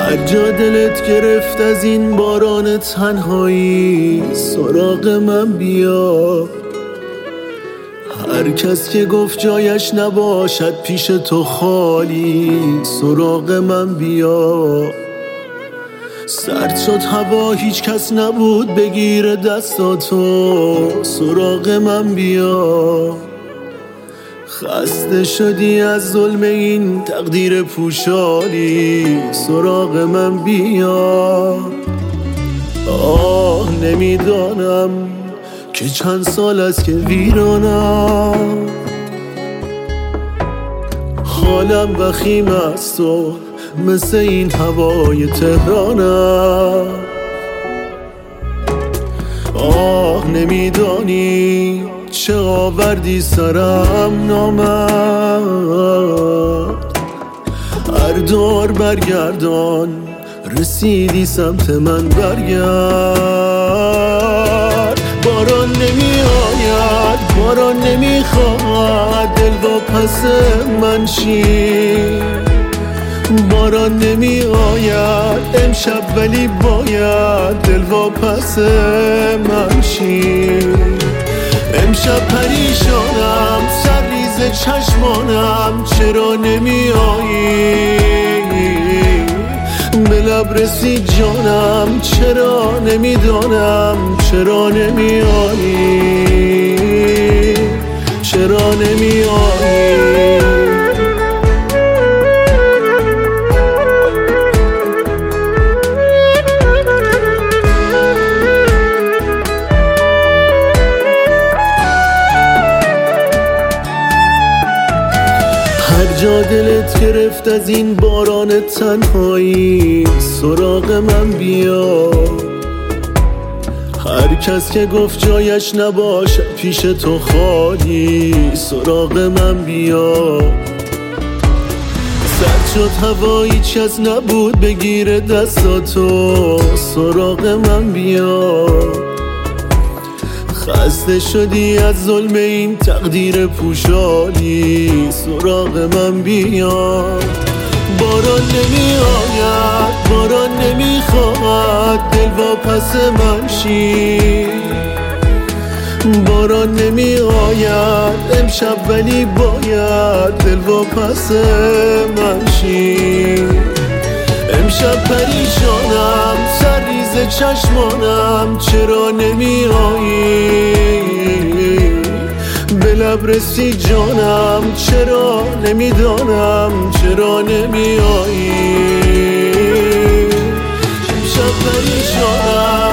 هر جا دلت گرفت از این باران تنهایی سراغ من بیا. هر کس که گفت جایش نباشد پیش تو خالی سراغ من بیا. سرد شد هوا هیچ کس نبود بگیر دستاتو سراغ من بیا. خسته شدی از ظلم این تقدیر پوشالی سراغ من بیا. آه نمیدانم که چند سال است که ویرانم، حالم وخیم است و مثل این هوای تهرانم. آه نمیدانی چه آوردی سرم نامد، هر دور برگردان رسیدی سمت من برگرد. باران نمی آید باران نمی خواهد دل با پس من شی. باران نمی آید امشب ولی باید دل با پس من شی. امشب پریشانم سرریز چشمانم چرا نمی آیی. به لب رسید جانم چرا نمیدانم چرا نمی آیی. چرا نمی آیی. هر جا دلت گرفت از این باران تنهایی سراغ من بیا. هر کس که گفت جایش نباشه پیش تو خالی سراغ من بیا. سرد شد هوا هیچ کس نبود بگیر دستاتو سراغ من بیا. خسته شدی از ظلم این تقدیر پوشالی سراغ من بیا. باران نمی آید باران نمی خواهد دل با پس من شی. باران نمی آید امشب ولی باید دل با پس من شی. امشب پریشانم سرریز چشمانم چرا نمی آیی. به لب رسید جانم چرا نمیدانم چرا نمی آیی. امشب پریشانم